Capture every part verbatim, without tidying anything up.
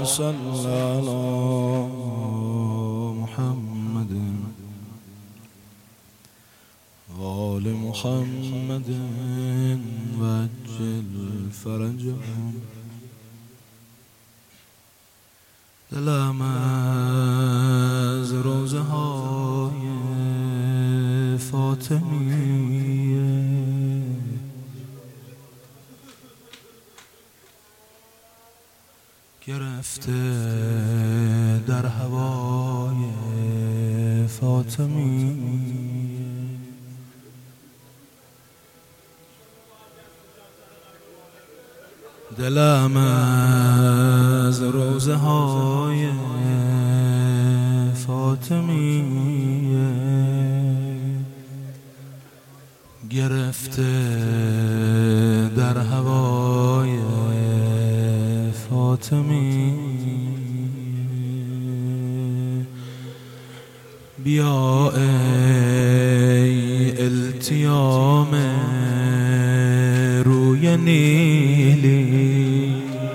صل على محمد آل محمد وعجل فرجهم. دلم از روزه های فاطمیه گرفته در هوای فاطمیه. دلم از روزه های فاطمیه گرفته در هوای فاطمیه. بیا ای التیام روی نیلی،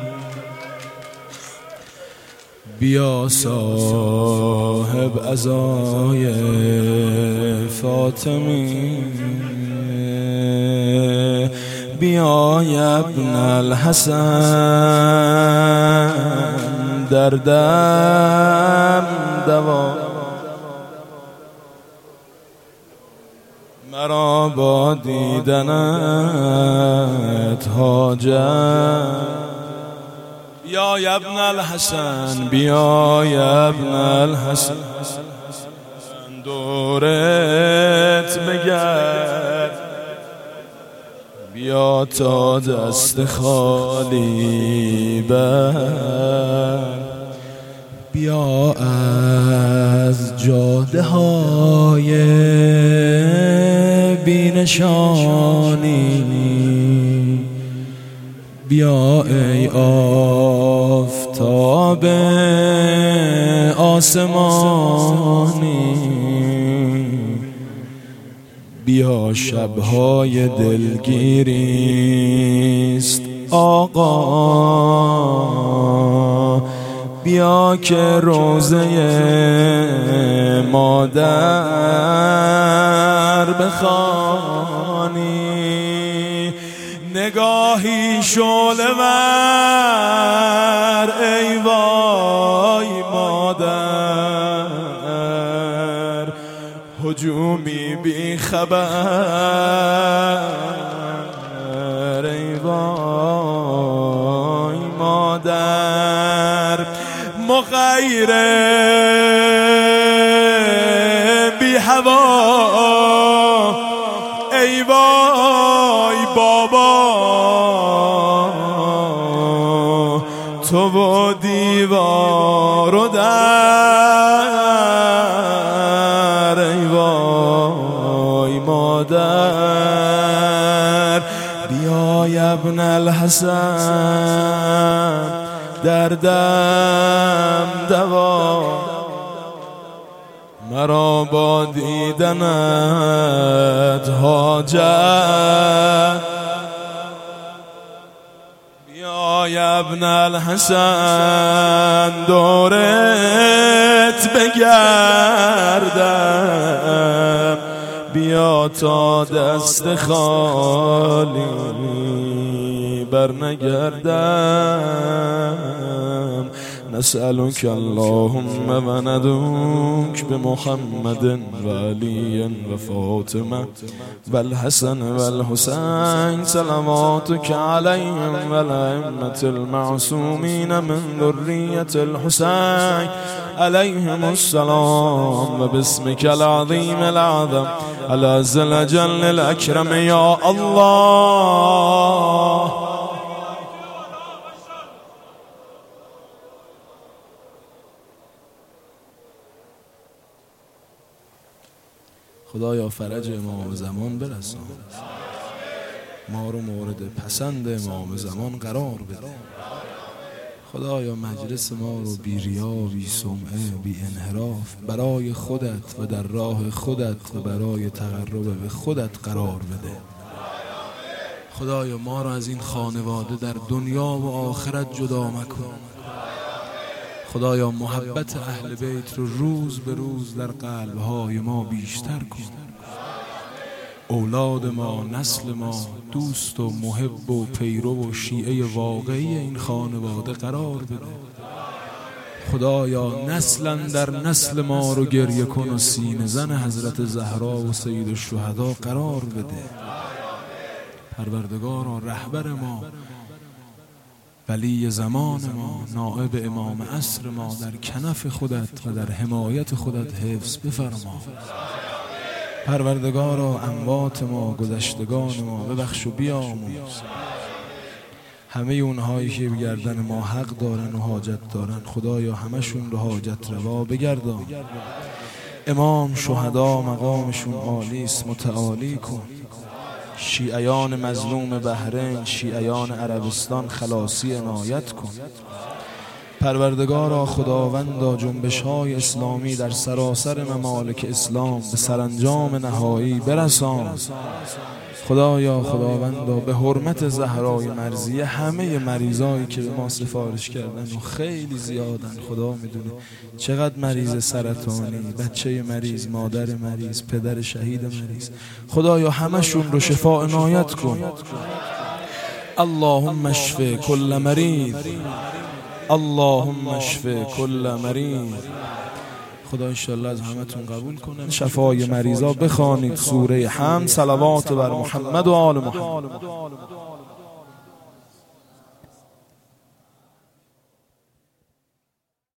بیا صاحب عزای فاطمی، بیا ابن الحسن در دم دوا. مرا با دیدنت حاجت، بیا ابن الحسن، بیا ابن الحسن دورت بگرد، بیا تا دست خالی بر، بیا از جاده های بینشانی، بیا ای آفتاب آسمانی، بیا شبهای دلگیریست آقا، بیا که روزه مادر بخوانی. نگاهی شعله ور ای وای مادر، هجومی بی خبر ای وای مادر، مغیر بی هوا ای وای بابا، تو و دیوار و در ای وای مادر. بیا ابن الحسن در دم دوا، مرا با دیدنت حاجت، بیا ابن الحسن دورت بگردم، بیا تا دست خالی برنگردم. نسألك اللهم و ندعوك بمحمد و علی و فاطمه و الحسن و الحسین صلواتك علیهم و الائمة المعصومین من ذریة الحسین علیهم السلام و باسمك العظیم العظم العز الجل الاکرم یا الله. خدایا فرج امام زمان برسان، ما رو مورد پسند امام زمان قرار بده. خدایا مجلس ما رو بی ریا، بی سمعه، بی انحراف برای خودت و در راه خودت و برای تقرب به خودت قرار بده. خدایا ما رو از این خانواده در دنیا و آخرت جدا مکن. خدایا محبت اهل بیت رو روز به روز در قلب‌های ما بیشتر کن. اولاد ما، نسل ما دوست و محب و پیرو و شیعه واقعی این خانواده قرار بده. خدایا نسلا در نسل ما رو گریه کن و سینه زن حضرت زهرا و سید الشهدا قرار بده. پروردگارا رهبر ما، ولی زمان ما، نائب امام عصر ما در کنف خودت و در حمایت خودت حفظ بفرما. پروردگارا اموات ما، گذشتگان ما ببخش و بیامرز. همه اونهایی که به گردن ما حق دارن و حاجت دارن خدایا همشون رو حاجت روا بگردان. امام شهدا مقامشون عالی است، متعالی کن. شیعیان مظلوم بحرین، شیعیان عربستان خلاصی عنایت کن. پروردگارا خداوندا جنبش‌های اسلامی در سراسر ممالک اسلام به سرانجام نهایی برسان. خدایا خداوندا به حرمت زهرای مرضیه همه مریضایی که به ما سفارش کردن و خیلی زیادن، خدا میدونه چقدر مریض سرطانی، بچه مریض، مادر مریض، پدر شهید مریض، خدایا همشون رو شفا عنایت کن. اللهم اشف کل مریض، اللهم اشف کل مریض. خدا انشالله از همتون قبول کنه. شفای مریضا بخوانید سوره حمد، صلوات بر محمد و آل محمد.